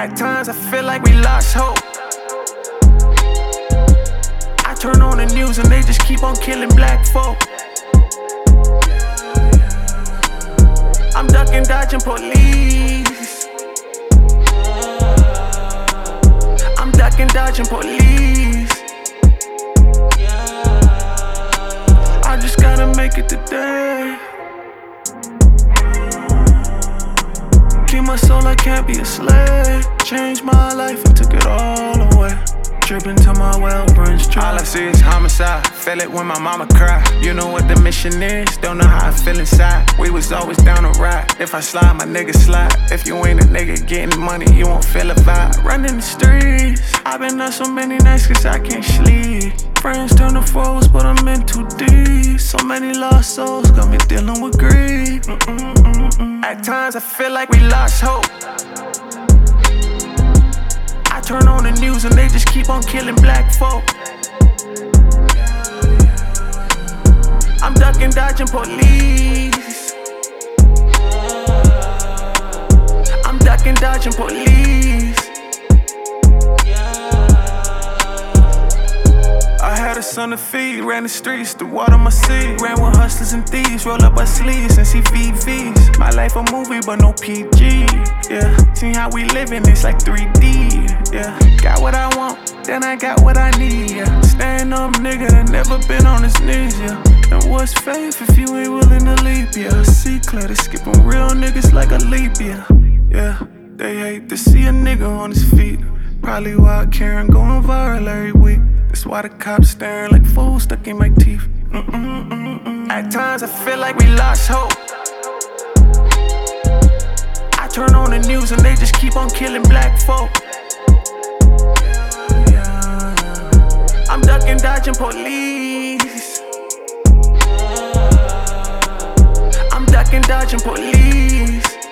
At times I feel like we lost hope. I turn on the news and they just keep on killing black folk. I'm ducking, dodging police. I'm ducking, dodging police. I just gotta make it today. Keep my soul, I can't be a slave. Changed my life and took it all away. Dripping till my well burns dry. All I see is homicide. Feel it when my mama cry. You know what the mission is. Don't know how I feel inside. We was always down to ride. If I slide, my nigga slide. If you ain't a nigga getting money, you won't feel a vibe. Running the streets. I've been up so many nights cause I can't sleep. Friends turn to foes, but I'm in too deep. So many lost souls got me dealing with greed. At times I feel like we lost hope. I turn on the news and they just keep on killing black folk. I'm ducking, dodging police. I'm ducking, dodging police. I had a son to feed, ran the streets to water my seed. Ran with hustlers and thieves, roll up our sleeves and see VVs. My life a movie but no PG, yeah. See how we living, it's like 3D, yeah. Got what I want, then I got what I need, yeah. Stand up nigga that never been on his knees, yeah. And what's faith if you ain't willing to leap, yeah. See clear to skipping real niggas like a leap, yeah. Yeah, they hate to see a nigga on his feet. Probably why Karen going viral every week. That's why the cops staring like fools stuck in my teeth. At times I feel like we lost hope. I turn on the news and they just keep on killing black folk. I'm ducking, dodging police. I'm ducking, dodging police.